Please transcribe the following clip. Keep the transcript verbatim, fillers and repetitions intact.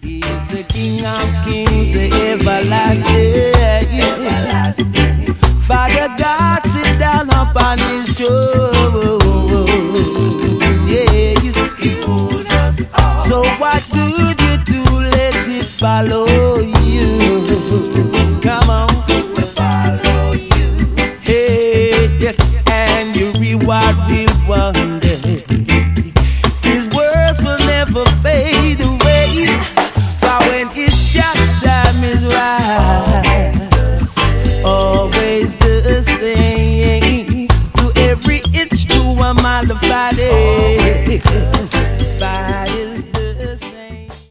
He is the King of Kings, the everlasting. everlasting. Father God, sit down upon his throne. Yeah, he rules us all. So what good you do, let it follow.